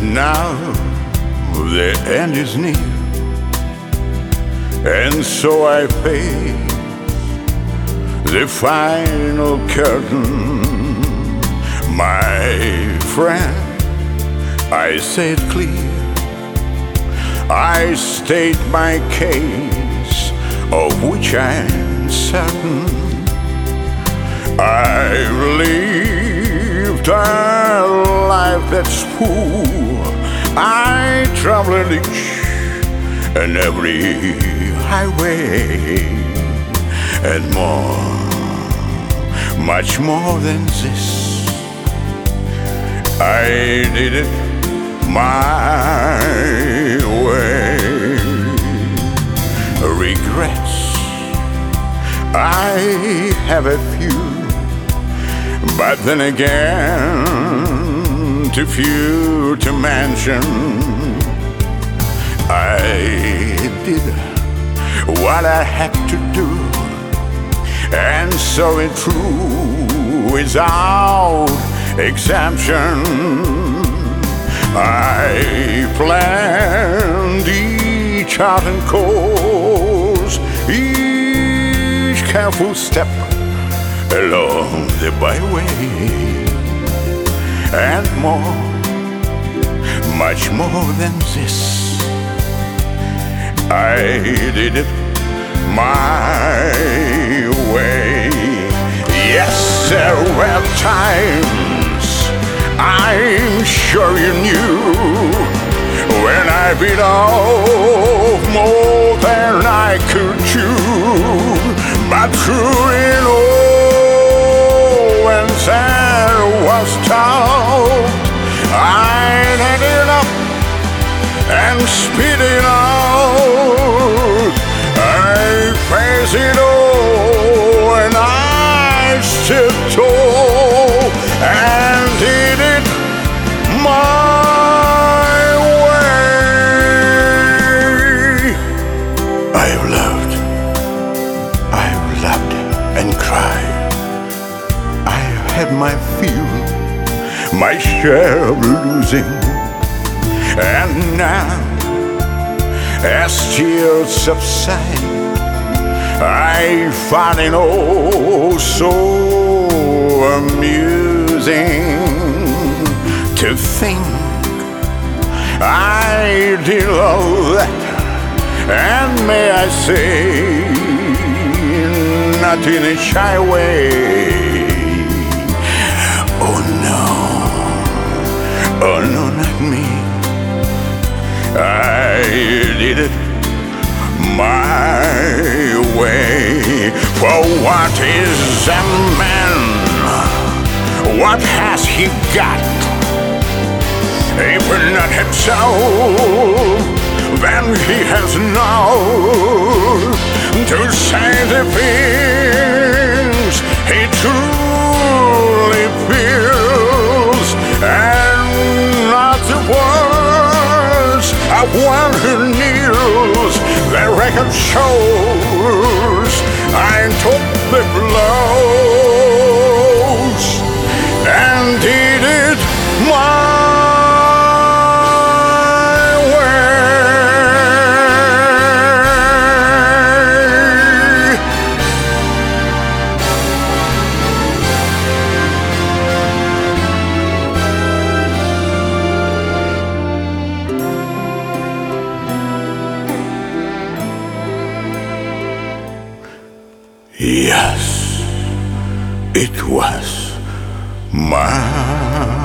Now the end is near, and so I face the final curtain. My friend, I say it clear, I state my case, of which I'm certain. I've lived a life that's poor. I traveled each and every highway, and more, much more than this. I did it my way. Regrets, I have a few, but then again, too few to mention. I did what I had to do, and so it true, without exemption. I planned each heart and course, each careful step along the byway, and more, much more than this. I did it my way. Yes, there were times, I'm sure you knew, when I bit off more than I could chew. But through it all, when there was doubt, I'd had it up and spit it out. I faced it all, and I stood tall and did it my way. I've loved and cried. I've had my fill, my share of losing, and now, as tears subside, I find it oh so amusing to think I did all that, and may I say, not in a shy way. Oh no, not me. I did it my way. For what is a man? What has he got? If not himself, then he has now to say the things he truly feels, and not the words of one who kneels. The record shows I took the blows and did it my Yes, it was my